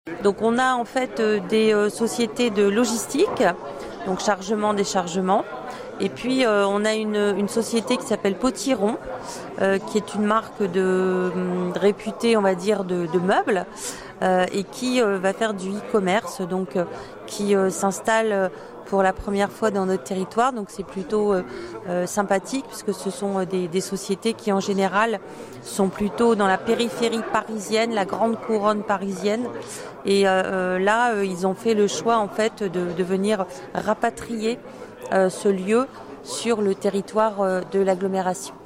Donc on a en fait des sociétés de logistique, donc chargement, déchargement. Et puis on a une société qui s'appelle Potiron, qui est une marque réputée, on va dire, de meubles, et qui va faire du e-commerce, donc qui s'installe pour la première fois dans notre territoire. Donc c'est plutôt sympathique, puisque ce sont des sociétés qui en général sont plutôt dans la périphérie parisienne, la grande couronne parisienne. Et là, ils ont fait le choix en fait de venir rapatrier ce lieu sur le territoire de l'agglomération.